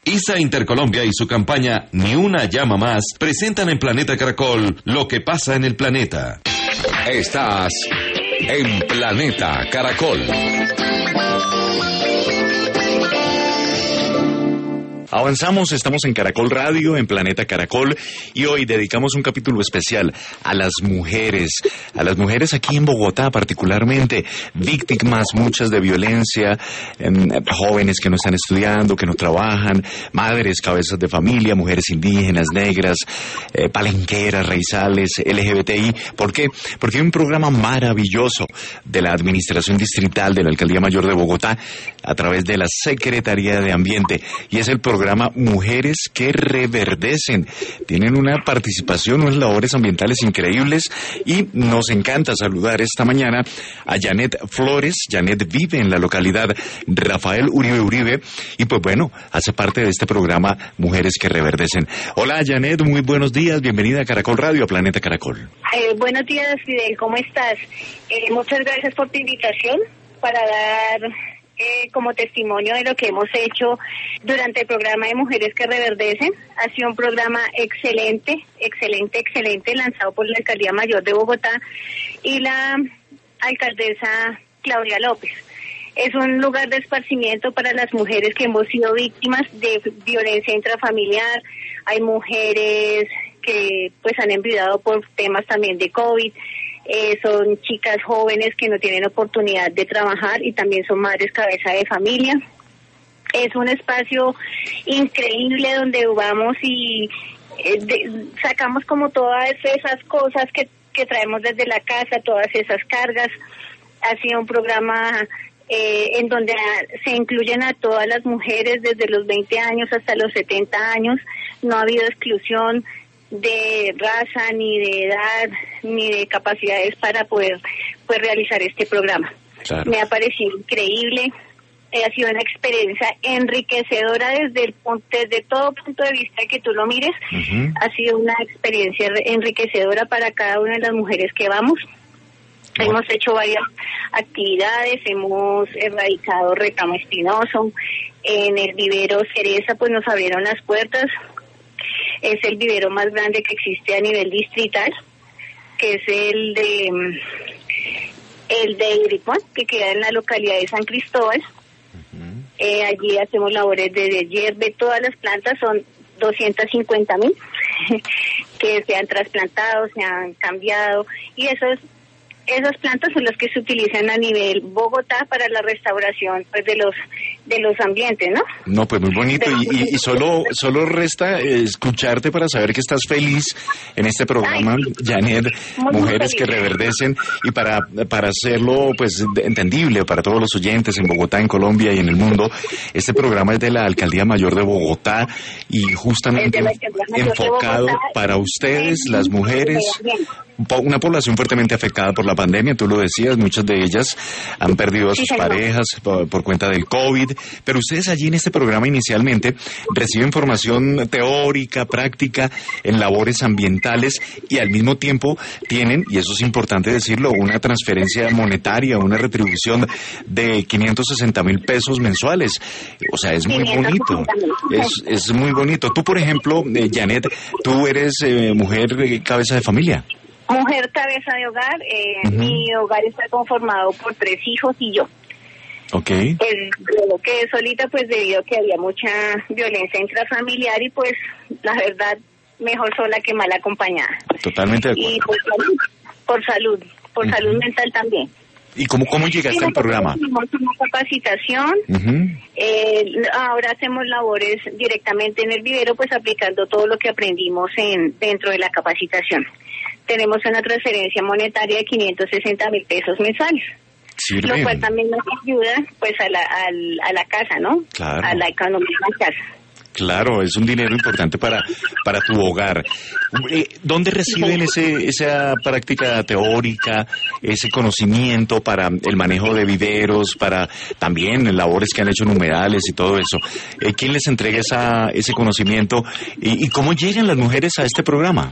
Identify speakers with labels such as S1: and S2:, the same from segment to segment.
S1: ISA Intercolombia y su campaña Ni una llama más presentan en Planeta Caracol lo que pasa en el planeta.
S2: Estás en Planeta Caracol.
S3: Avanzamos, estamos en Caracol Radio, en Planeta Caracol, y hoy dedicamos un capítulo especial a las mujeres aquí en Bogotá particularmente, víctimas muchas de violencia, jóvenes que no están estudiando, que no trabajan, madres, cabezas de familia, mujeres indígenas, negras, palenqueras, raizales, LGBTI. ¿Por qué? Porque hay un programa maravilloso de la Administración Distrital de la Alcaldía Mayor de Bogotá a través de la Secretaría de Ambiente, y es el programa Mujeres que Reverdecen. Tienen una participación, unas labores ambientales increíbles, y nos encanta saludar esta mañana a Janet Flores. Janet vive en la localidad Rafael Uribe, y pues bueno, hace parte de este programa Mujeres que Reverdecen. Hola Janet, muy buenos días, bienvenida a Caracol Radio, a Planeta Caracol.
S4: Buenos días, Fidel, ¿cómo estás? Muchas gracias por tu invitación para dar como testimonio de lo que hemos hecho durante el programa de Mujeres que Reverdecen. Ha sido un programa excelente, lanzado por la Alcaldía Mayor de Bogotá y la alcaldesa Claudia López. Es un lugar de esparcimiento para las mujeres que hemos sido víctimas de violencia intrafamiliar. Hay mujeres que pues han enviudado por temas también de COVID. Son chicas jóvenes que no tienen oportunidad de trabajar y también son madres cabeza de familia. Es un espacio increíble donde vamos y sacamos como todas esas cosas que traemos desde la casa, todas esas cargas. Ha sido un programa en donde se incluyen a todas las mujeres desde los 20 años hasta los 70 años. No ha habido exclusión de raza, ni de edad, ni de capacidades para poder realizar este programa. Claro. Me ha parecido increíble, ha sido una experiencia enriquecedora desde todo punto de vista que tú lo mires. Uh-huh. Ha sido una experiencia enriquecedora para cada una de las mujeres que vamos. Uh-huh. Hemos hecho varias actividades, hemos erradicado recamo espinoso, en el vivero Cereza pues nos abrieron las puertas. Es el vivero más grande que existe a nivel distrital, que es el de Iripón, que queda en la localidad de San Cristóbal. Uh-huh. Allí hacemos labores de hierve. Todas las plantas son 250,000 que se han trasplantado, se han cambiado, y esas plantas son las que se utilizan a nivel Bogotá para la restauración pues de los ambientes, ¿no? No,
S3: pues muy bonito, y solo resta escucharte para saber que estás feliz en este programa. Ay, Janet, Mujeres que Reverdecen, y para hacerlo pues entendible para todos los oyentes en Bogotá, en Colombia y en el mundo, este programa es de la Alcaldía Mayor de Bogotá y justamente enfocado para ustedes, las mujeres, una población fuertemente afectada por la pandemia. Tú lo decías, muchas de ellas han perdido a sus parejas por cuenta del COVID, pero ustedes allí en este programa inicialmente reciben formación teórica, práctica en labores ambientales, y al mismo tiempo tienen, y eso es importante decirlo, una transferencia monetaria, una retribución de 560,000 pesos mensuales. O sea, es muy bonito, es muy bonito. Tú, por ejemplo, Janet, tú eres mujer cabeza de familia.
S4: Mujer cabeza de hogar, uh-huh. Mi hogar está conformado por 3 hijos y yo.
S3: Okay.
S4: Yo quedé solita pues debido a que había mucha violencia intrafamiliar, y pues la verdad mejor sola que mal acompañada.
S3: Totalmente de acuerdo.
S4: Y pues, por salud uh-huh. Salud mental también.
S3: ¿Y cómo llegaste al programa?
S4: Hicimos una capacitación, uh-huh. Ahora hacemos labores directamente en el vivero, pues aplicando todo lo que aprendimos dentro de la capacitación. Tenemos una transferencia monetaria de 560,000 pesos mensuales. Sirve. Lo cual también nos ayuda pues a la casa, ¿no? Claro. A la economía de la casa.
S3: Claro, es un dinero importante para tu hogar. ¿Dónde reciben esa práctica teórica, ese conocimiento para el manejo de viveros, para también labores que han hecho en humedales y todo eso? ¿Quién les entrega ese conocimiento y cómo llegan las mujeres a este programa?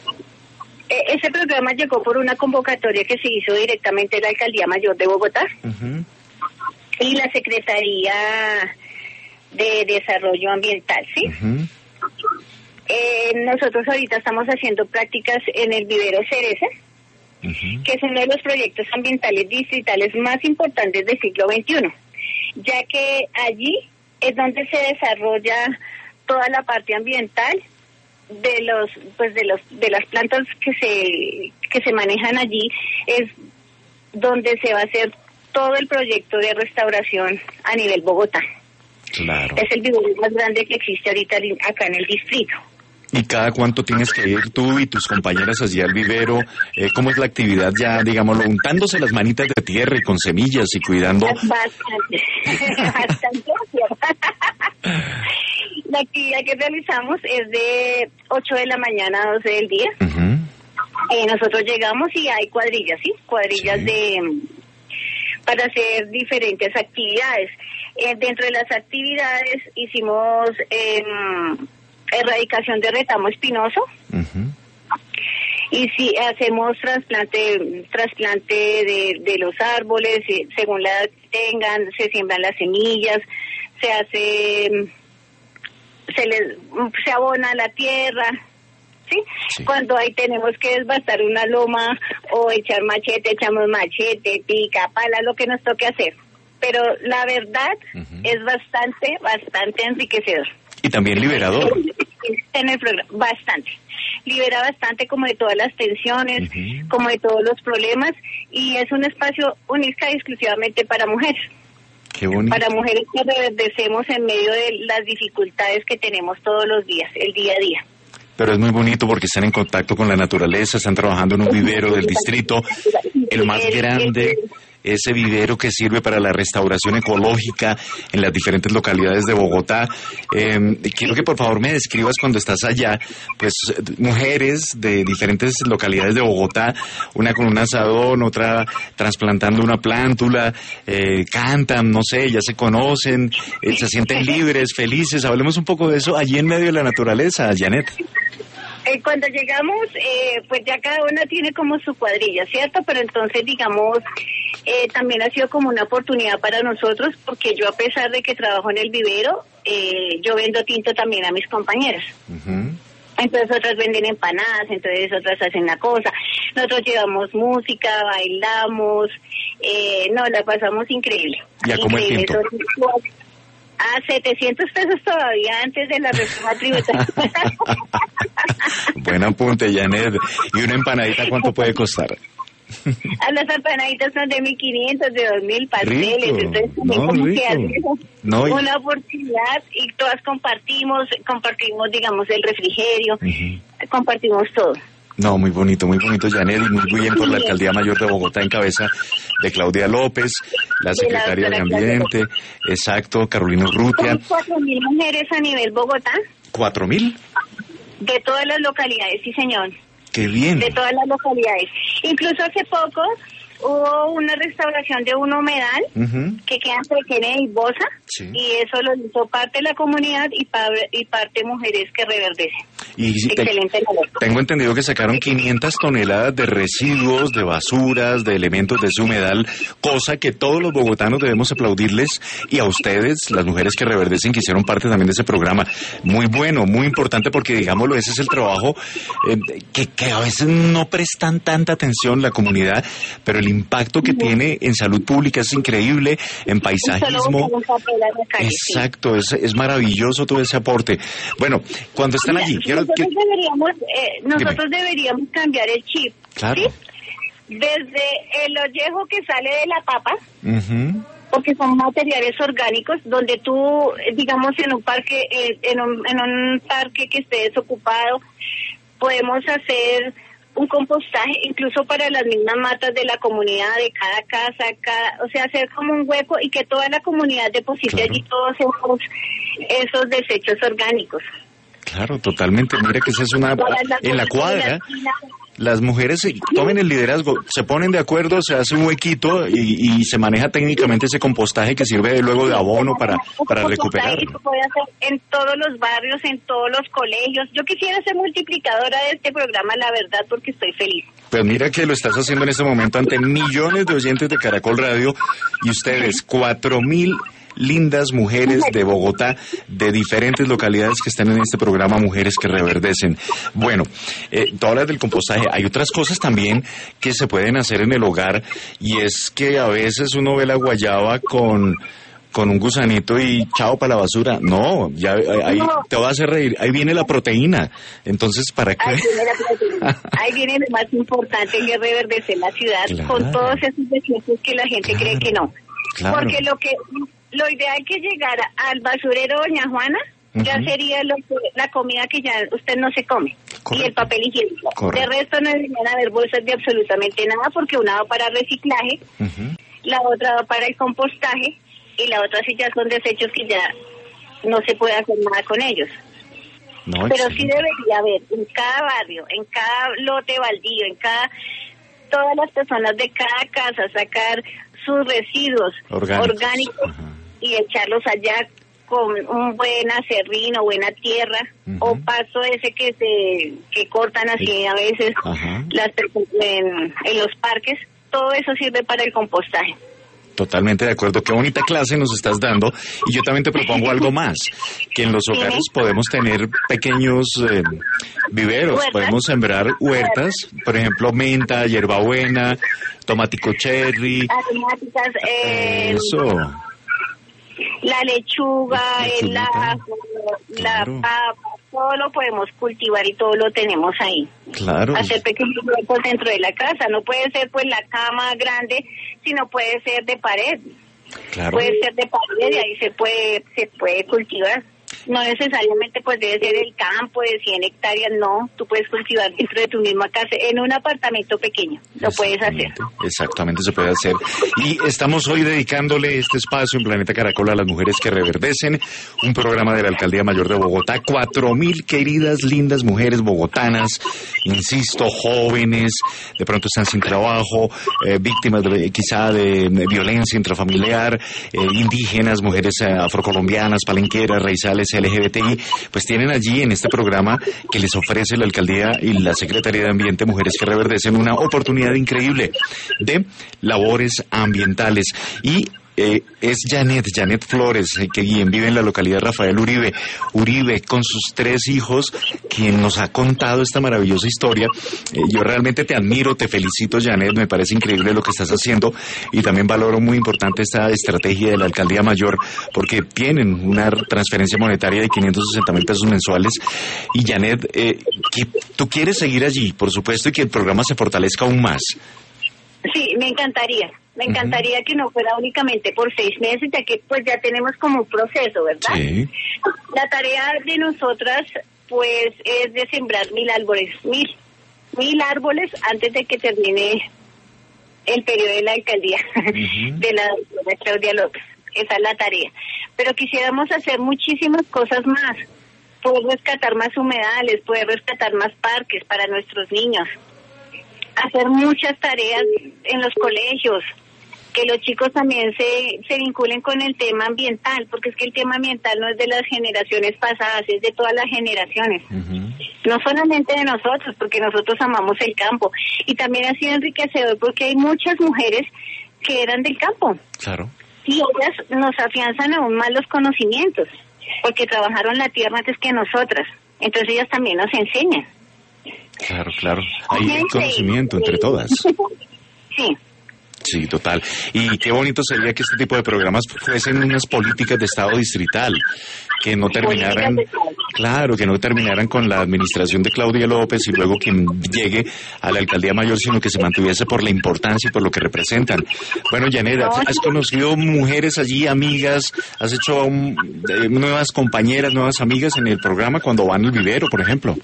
S4: Ese programa llegó por una convocatoria que se hizo directamente en la Alcaldía Mayor de Bogotá. Uh-huh. Y la Secretaría de desarrollo ambiental, ¿sí?
S3: Ujú.
S4: Nosotros ahorita estamos haciendo prácticas en el vivero Cereza,
S3: Ujú.
S4: que es uno de los proyectos ambientales distritales más importantes del siglo XXI, ya que allí es donde se desarrolla toda la parte ambiental de las plantas que se manejan allí, es donde se va a hacer todo el proyecto de restauración a nivel Bogotá.
S3: Claro.
S4: Es el vivero más grande que existe ahorita acá en el distrito.
S3: ¿Y cada cuánto tienes que ir tú y tus compañeras allí al vivero? ¿Cómo es la actividad ya, digámoslo, untándose las manitas de tierra y con semillas y cuidando?
S4: Bastante. La actividad que realizamos es de 8 de la mañana a 12 del día.
S3: Ujú.
S4: Nosotros llegamos y hay cuadrillas, ¿sí? Cuadrillas
S3: Sí.
S4: para hacer diferentes actividades. Dentro de las actividades hicimos erradicación de retamo espinoso.
S3: Ujú.
S4: Y si hacemos trasplante de los árboles, según la edad que tengan, se siembran las semillas, se abona la tierra, ¿sí?
S3: Sí.
S4: Cuando ahí tenemos que desbastar una loma o echar machete, echamos machete, pica, pala, lo que nos toque hacer. Pero la verdad
S3: Ujú.
S4: es bastante enriquecedor.
S3: Y también liberador.
S4: En el programa, bastante. Libera bastante como de todas las tensiones,
S3: Ujú.
S4: como de todos los problemas, y es un espacio única y exclusivamente para mujeres.
S3: Qué bonito.
S4: Para mujeres que reverdecemos en medio de las dificultades que tenemos todos los días, el día a día.
S3: Pero es muy bonito porque están en contacto con la naturaleza, están trabajando en un vivero del distrito, el más grande, ese vivero que sirve para la restauración ecológica en las diferentes localidades de Bogotá. Quiero que por favor me describas cuando estás allá, pues mujeres de diferentes localidades de Bogotá, una con un asadón, otra trasplantando una plántula, cantan, no sé, ya se conocen, se sienten libres, felices. Hablemos un poco de eso allí en medio de la naturaleza, Janet.
S4: Cuando llegamos, pues ya cada una tiene como su cuadrilla, ¿cierto? Pero entonces, digamos, también ha sido como una oportunidad para nosotros, porque yo, a pesar de que trabajo en el vivero, yo vendo tinto también a mis compañeras.
S3: Ujú.
S4: Entonces otras venden empanadas, entonces otras hacen la cosa. Nosotros llevamos música, bailamos, la pasamos increíble.
S3: ¿Y a cómo el
S4: Increíble.
S3: tinto?
S4: A 700 pesos todavía antes de la reforma tributaria.
S3: Buen apunte, Janet. ¿Y una empanadita cuánto puede costar?
S4: A las empanaditas son de 1.500, de 2.000 pasteles.
S3: Rico.
S4: Entonces,
S3: No,
S4: como
S3: rico.
S4: que hace
S3: No, y-
S4: una oportunidad y todas compartimos, digamos, el refrigerio,
S3: Ujú.
S4: compartimos todo.
S3: No, muy bonito, Janet, y muy bien por la Alcaldía Mayor de Bogotá en cabeza de Claudia López, la
S4: De la
S3: Secretaria de
S4: doctora Claudia
S3: Ambiente, exacto, Carolina Urrutia.
S4: Son 4.000 mujeres a nivel Bogotá,
S3: 4.000,
S4: de todas las localidades, sí señor,
S3: qué bien.
S4: de todas las localidades. Incluso hace poco hubo una restauración de un humedal
S3: Ujú.
S4: que queda entre Kennedy y Bosa,
S3: Sí.
S4: y eso lo hizo parte de la comunidad y parte mujeres que reverdecen.
S3: Y
S4: Excelente labor.
S3: tengo entendido que sacaron 500 toneladas de residuos, de basuras, de elementos de ese humedal, cosa que todos los bogotanos debemos aplaudirles, y a ustedes, las mujeres que reverdecen, que hicieron parte también de ese programa. Muy bueno, muy importante, porque digámoslo, ese es el trabajo que a veces no prestan tanta atención la comunidad, pero el impacto que tiene en salud pública es increíble, en paisajismo.
S4: Un papel a la calle, sí.
S3: Exacto, es maravilloso todo ese aporte. Bueno, cuando están allí,
S4: Nosotros deberíamos cambiar el chip,
S3: Claro.
S4: ¿sí? Desde el ollejo que sale de la papa,
S3: Ujú.
S4: porque son materiales orgánicos, donde tú, digamos, en un parque, en un parque que esté desocupado, podemos hacer un compostaje incluso para las mismas matas de la comunidad, de cada casa, o sea, hacer como un hueco y que toda la comunidad deposite
S3: Claro.
S4: allí todos esos desechos orgánicos.
S3: Claro, totalmente. Mira que esa es una... En la cuadra, las mujeres tomen el liderazgo, se ponen de acuerdo, se hace un huequito y se maneja técnicamente ese compostaje que sirve luego de abono para recuperarlo.
S4: Se puede hacer en todos los barrios, en todos los colegios. Yo quisiera ser multiplicadora de este programa, la verdad, porque estoy feliz.
S3: Pues mira que lo estás haciendo en este momento ante millones de oyentes de Caracol Radio, y ustedes, 4.000 lindas mujeres de Bogotá, de diferentes localidades que están en este programa Mujeres que Reverdecen. Bueno, tú hablas del compostaje. Hay otras cosas también que se pueden hacer en el hogar, y es que a veces uno ve la guayaba con un gusanito y chao para la basura. No, ya ahí no. Te va a hacer reír. Ahí viene la proteína. Entonces, ¿para qué?
S4: Ahí viene la proteína. Ahí viene lo más importante, que reverdecer la ciudad, claro, con todos esos desechos que la gente cree que no. Claro. Porque lo ideal que llegara al basurero Doña Juana ya sería la comida que ya usted no se come. Correcto. Y el papel higiénico. Correcto. De resto no deberían haber bolsas de absolutamente nada, porque una va para reciclaje, la otra va para el compostaje, y la otra sí ya son desechos que ya no se puede hacer nada con ellos. No, pero sí debería haber en cada barrio, en cada lote baldío, todas las personas de cada casa sacar sus residuos orgánicos y echarlos allá con un buen acerrín o buena tierra, o paso ese que cortan así a veces en los parques. Todo eso sirve para el compostaje.
S3: Totalmente de acuerdo. Qué bonita clase nos estás dando. Y yo también te propongo algo más, que en los hogares podemos tener pequeños viveros. ¿Huertas? Podemos sembrar huertas, por ejemplo, menta, hierbabuena, tomatico cherry.
S4: Aromáticas,
S3: eso.
S4: La lechuga, el ajo, la papa, todo lo podemos cultivar y todo lo tenemos ahí.
S3: Claro.
S4: Hacer pequeños huecos dentro de la casa. No puede ser pues la cama grande, sino puede ser de pared. Claro. Puede ser de pared y ahí se puede cultivar. No necesariamente pues debe ser el campo de 100 hectáreas, no. Tú puedes cultivar dentro de tu misma casa, en un apartamento pequeño, lo puedes hacer.
S3: Exactamente, se puede hacer. Y estamos hoy dedicándole este espacio en Planeta Caracol a las mujeres que reverdecen, un programa de la Alcaldía Mayor de Bogotá. 4.000 queridas, lindas mujeres bogotanas, insisto, jóvenes, de pronto están sin trabajo, víctimas quizá de violencia intrafamiliar, indígenas, mujeres afrocolombianas, palenqueras, raizales, LGBTI, pues tienen allí en este programa que les ofrece la Alcaldía y la Secretaría de Ambiente, Mujeres que Reverdecen, una oportunidad increíble de labores ambientales. Y es Janet Flores, que bien vive en la localidad de Rafael Uribe, con sus 3 hijos, quien nos ha contado esta maravillosa historia. Yo realmente te admiro, te felicito, Janet, me parece increíble lo que estás haciendo, y también valoro muy importante esta estrategia de la Alcaldía Mayor, porque tienen una transferencia monetaria de 560,000 pesos mensuales. Y Janet, tú quieres seguir allí, por supuesto, y que el programa se fortalezca aún más.
S4: Sí, me encantaría. Me encantaría que no fuera únicamente por 6 meses, ya que pues ya tenemos como un proceso, ¿verdad? Sí. La tarea de nosotras pues es de sembrar 1.000 árboles, 1.000 árboles antes de que termine el periodo de la alcaldía de la doctora Claudia López. Esa es la tarea. Pero quisiéramos hacer muchísimas cosas más. Poder rescatar más humedales, poder rescatar más parques para nuestros niños. Hacer muchas tareas en los colegios, que los chicos también se vinculen con el tema ambiental, porque es que el tema ambiental no es de las generaciones pasadas, es de todas las generaciones. No solamente de nosotros, porque nosotros amamos el campo, y también ha sido enriquecedor porque hay muchas mujeres que eran del campo.
S3: Claro.
S4: Y ellas nos afianzan aún más los conocimientos, porque trabajaron la tierra antes que nosotras. Entonces ellas también nos enseñan.
S3: Claro. Hay conocimiento entre todas.
S4: Sí.
S3: Sí, total. Y qué bonito sería que este tipo de programas fuesen unas políticas de Estado distrital, que no terminaran, que no terminaran con la administración de Claudia López y luego quien llegue a la Alcaldía Mayor, sino que se mantuviese por la importancia y por lo que representan. Bueno, Janet, ¿has conocido mujeres allí, amigas? ¿Has hecho nuevas compañeras, nuevas amigas en el programa cuando van al vivero, por ejemplo?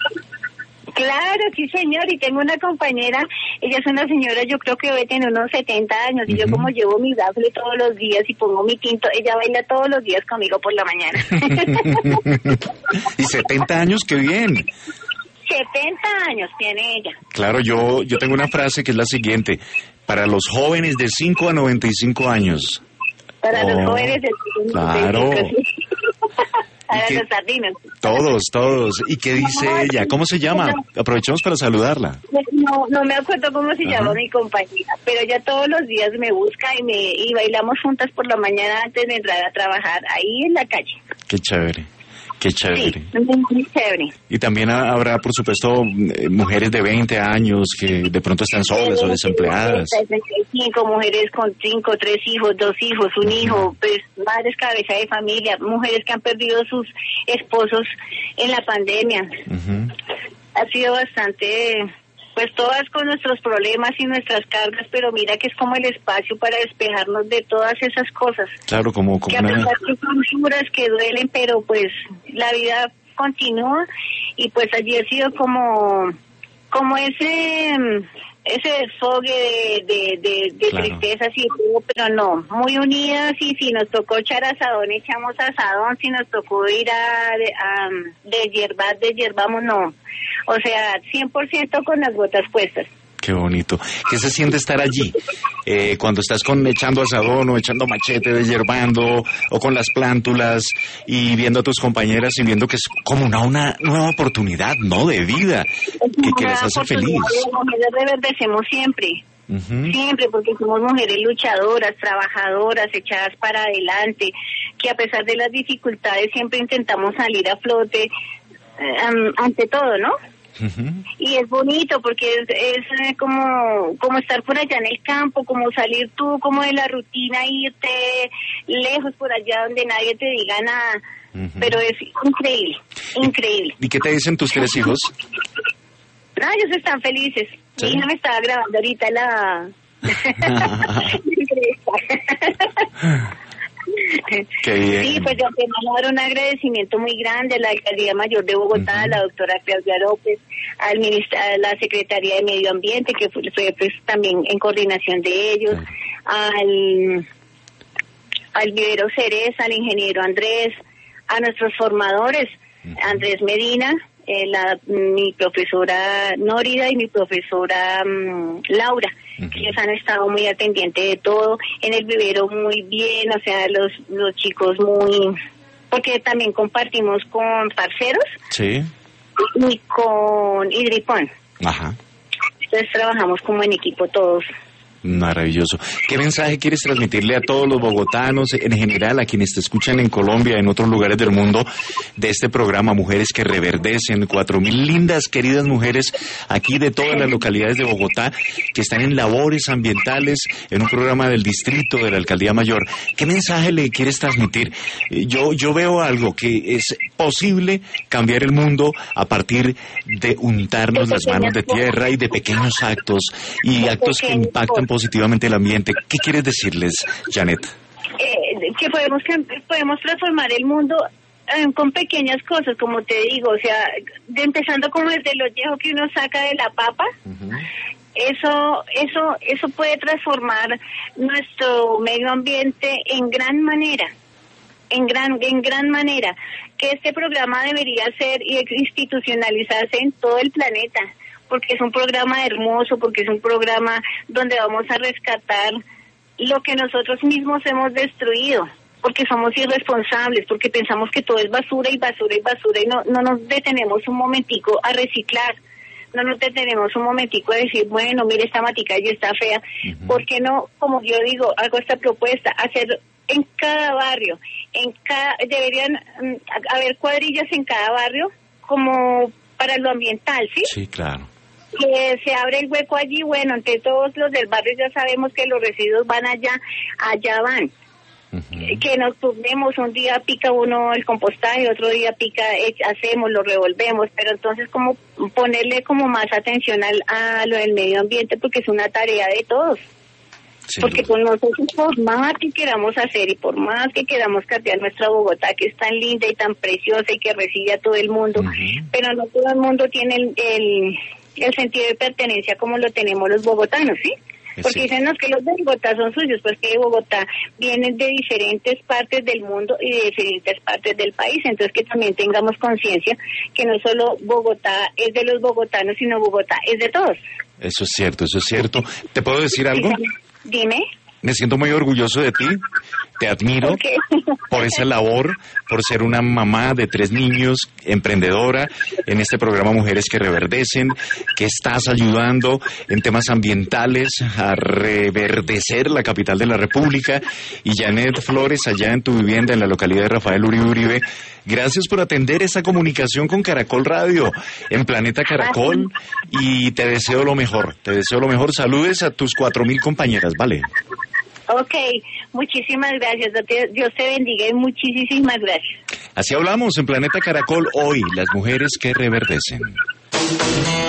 S4: Claro, sí, señor, y tengo una compañera, ella es una señora, yo creo que debe tener unos 70 años, y yo como llevo mi bafle todos los días y pongo mi tinto, ella baila todos los días conmigo por la mañana.
S3: ¿Y 70 años? ¡Qué bien!
S4: 70 años tiene ella.
S3: Claro, yo tengo una frase que es la siguiente: para los jóvenes de 5 a 95 años.
S4: Para los jóvenes de 5 a 95
S3: claro.
S4: años. Para los sardinos.
S3: Todos. ¿Y qué dice ella? ¿Cómo se llama? Aprovechemos para saludarla.
S4: No me acuerdo cómo se llama mi compañera, pero ella todos los días me busca y bailamos juntas por la mañana antes de entrar a trabajar ahí en la calle.
S3: Qué chévere.
S4: Sí, muy chévere.
S3: Y también habrá, por supuesto, mujeres de 20 años que de pronto están solas o desempleadas.
S4: 35 mujeres con 5, 3 hijos, 2 hijos, un hijo, pues madres cabeza de familia, mujeres que han perdido sus esposos en la pandemia. Ha sido bastante, pues todas con nuestros problemas y nuestras cargas, pero mira que es como el espacio para despejarnos de todas esas cosas.
S3: Claro, como
S4: que a pesar que son duras, que duelen, pero pues la vida continúa y pues allí ha sido como ese desfogue de claro, tristezas y todo, pero no, muy unidas, y si nos tocó echar asadón, echamos asadón, si nos tocó ir a deshiervamos, no. O sea, 100% con las botas puestas.
S3: Qué bonito. ¿Qué se siente estar allí? Cuando estás echando asadón o echando machete, deshiervando, o con las plántulas, y viendo a tus compañeras y viendo que es como una nueva oportunidad, ¿no? De vida, que les hace feliz.
S4: Las mujeres reverdecemos siempre. Siempre, porque somos mujeres luchadoras, trabajadoras, echadas para adelante, que a pesar de las dificultades siempre intentamos salir a flote ante todo, ¿no? Y es bonito porque es como estar por allá en el campo, como salir tú como de la rutina, irte lejos por allá donde nadie te diga nada, pero es increíble.
S3: ¿Y qué te dicen tus 3 hijos?
S4: No, ellos están felices. ¿Sí? Mi hija me estaba grabando ahorita la...
S3: Qué bien.
S4: Sí, pues yo quiero dar un agradecimiento muy grande a la Alcaldía Mayor de Bogotá, a la doctora Claudia López, a la Secretaría de Medio Ambiente, que fue pues también en coordinación de ellos, al vivero Cereza, al ingeniero Andrés, a nuestros formadores, Andrés Medina, mi profesora Nórida y mi profesora Laura, que ellos han estado muy atendientes de todo, en el vivero muy bien, o sea, los chicos muy, porque también compartimos con parceros,
S3: sí,
S4: y con Hidripón.
S3: Ajá.
S4: Entonces trabajamos como en equipo todos.
S3: Maravilloso. ¿Qué mensaje quieres transmitirle a todos los bogotanos, en general, a quienes te escuchan en Colombia, en otros lugares del mundo, de este programa Mujeres que Reverdecen? 4.000 lindas, queridas mujeres aquí de todas las localidades de Bogotá que están en labores ambientales, en un programa del distrito de la Alcaldía Mayor. ¿Qué mensaje le quieres transmitir? Yo veo algo, que es posible cambiar el mundo a partir de untarnos las manos de tierra y de pequeños actos, y actos que impactan positivamente el ambiente. ¿Qué quieres decirles, Janet?
S4: Que podemos transformar el mundo con pequeñas cosas, como te digo, o sea, empezando como desde lo viejo que uno saca de la papa. Eso puede transformar nuestro medio ambiente en gran manera, en gran manera, que este programa debería ser y institucionalizarse en todo el planeta, porque es un programa hermoso, porque es un programa donde vamos a rescatar lo que nosotros mismos hemos destruido, porque somos irresponsables, porque pensamos que todo es basura y no nos detenemos un momentico a reciclar, no nos detenemos un momentico a decir, bueno, mire, esta matica ya está fea. ¿Por qué no, como yo digo, hago esta propuesta, hacer en cada barrio, deberían haber cuadrillas en cada barrio como para lo ambiental, ¿sí?
S3: Sí, claro.
S4: Que se abre el hueco allí, bueno, entre todos los del barrio ya sabemos que los residuos van allá van. Que nos turnemos, un día pica uno el compostaje, otro día hacemos, lo revolvemos, pero entonces como ponerle como más atención a lo del medio ambiente, porque es una tarea de todos. Sí, porque con nosotros, por más que queramos hacer y por más que queramos cambiar nuestra Bogotá, que es tan linda y tan preciosa y que recibe a todo el mundo, pero no todo el mundo tiene el sentido de pertenencia como lo tenemos los bogotanos, ¿sí? Porque dicen que los de Bogotá son suyos, pues que de Bogotá vienen de diferentes partes del mundo y de diferentes partes del país, entonces que también tengamos conciencia que no solo Bogotá es de los bogotanos, sino Bogotá es de todos.
S3: Eso es cierto. ¿Te puedo decir algo?
S4: Dime.
S3: Me siento muy orgulloso de ti. Te admiro
S4: Okay.
S3: por esa labor, por ser una mamá de 3 niños, emprendedora en este programa Mujeres que Reverdecen, que estás ayudando en temas ambientales a reverdecer la capital de la República. Y Janet Flores, allá en tu vivienda en la localidad de Rafael Uribe Uribe, gracias por atender esta comunicación con Caracol Radio en Planeta Caracol, y te deseo lo mejor, saludes a tus 4.000 compañeras, ¿vale?
S4: Ok, muchísimas gracias, Dios te bendiga y muchísimas gracias.
S3: Así hablamos en Planeta Caracol hoy, las mujeres que reverdecen.